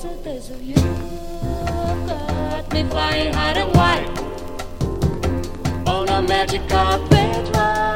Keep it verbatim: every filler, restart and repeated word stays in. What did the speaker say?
taste of, taste of you. Got me flying high and wide on a magic carpet ride.